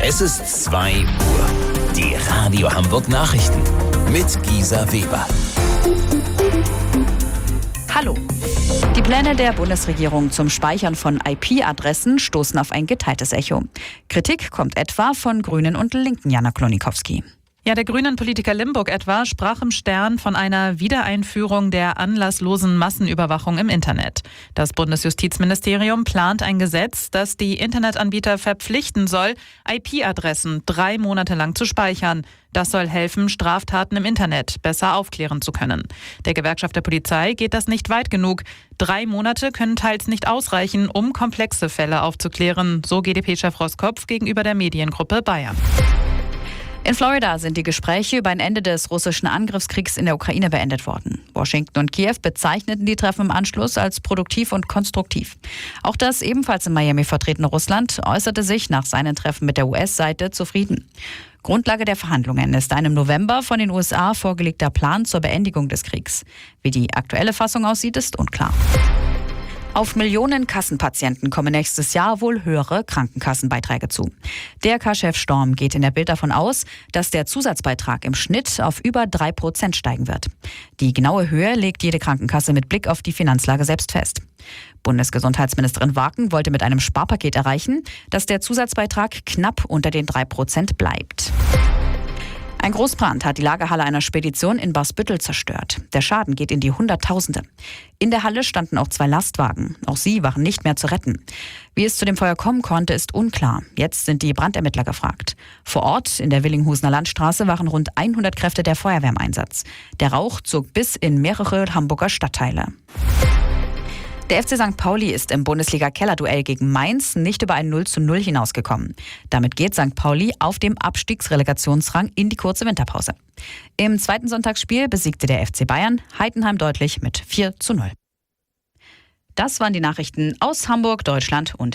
Es ist 2 Uhr. Die Radio Hamburg Nachrichten mit Gisa Weber. Hallo. Die Pläne der Bundesregierung zum Speichern von IP-Adressen stoßen auf ein geteiltes Echo. Kritik kommt etwa von Grünen und Linken, Jana Klonikowski. Ja, der Grünen-Politiker Limburg etwa sprach im Stern von einer Wiedereinführung der anlasslosen Massenüberwachung im Internet. Das Bundesjustizministerium plant ein Gesetz, das die Internetanbieter verpflichten soll, IP-Adressen 3 Monate lang zu speichern. Das soll helfen, Straftaten im Internet besser aufklären zu können. Der Gewerkschaft der Polizei geht das nicht weit genug. 3 Monate können teils nicht ausreichen, um komplexe Fälle aufzuklären, so GdP-Chef Roskopf gegenüber der Mediengruppe Bayern. In Florida sind die Gespräche über ein Ende des russischen Angriffskriegs in der Ukraine beendet worden. Washington und Kiew bezeichneten die Treffen im Anschluss als produktiv und konstruktiv. Auch das ebenfalls in Miami vertretene Russland äußerte sich nach seinen Treffen mit der US-Seite zufrieden. Grundlage der Verhandlungen ist ein im November von den USA vorgelegter Plan zur Beendigung des Kriegs. Wie die aktuelle Fassung aussieht, ist unklar. Auf Millionen Kassenpatienten kommen nächstes Jahr wohl höhere Krankenkassenbeiträge zu. DRK-Chef Storm geht in der Bild davon aus, dass der Zusatzbeitrag im Schnitt auf über 3% steigen wird. Die genaue Höhe legt jede Krankenkasse mit Blick auf die Finanzlage selbst fest. Bundesgesundheitsministerin Waken wollte mit einem Sparpaket erreichen, dass der Zusatzbeitrag knapp unter den 3% bleibt. Ein Großbrand hat die Lagerhalle einer Spedition in Barsbüttel zerstört. Der Schaden geht in die Hunderttausende. In der Halle standen auch 2 Lastwagen. Auch sie waren nicht mehr zu retten. Wie es zu dem Feuer kommen konnte, ist unklar. Jetzt sind die Brandermittler gefragt. Vor Ort in der Willinghusener Landstraße waren rund 100 Kräfte der Feuerwehr im Einsatz. Der Rauch zog bis in mehrere Hamburger Stadtteile. Der FC St. Pauli ist im Bundesliga-Kellerduell gegen Mainz nicht über ein 0:0 hinausgekommen. Damit geht St. Pauli auf dem Abstiegsrelegationsrang in die kurze Winterpause. Im zweiten Sonntagsspiel besiegte der FC Bayern Heidenheim deutlich mit 4:0. Das waren die Nachrichten aus Hamburg, Deutschland und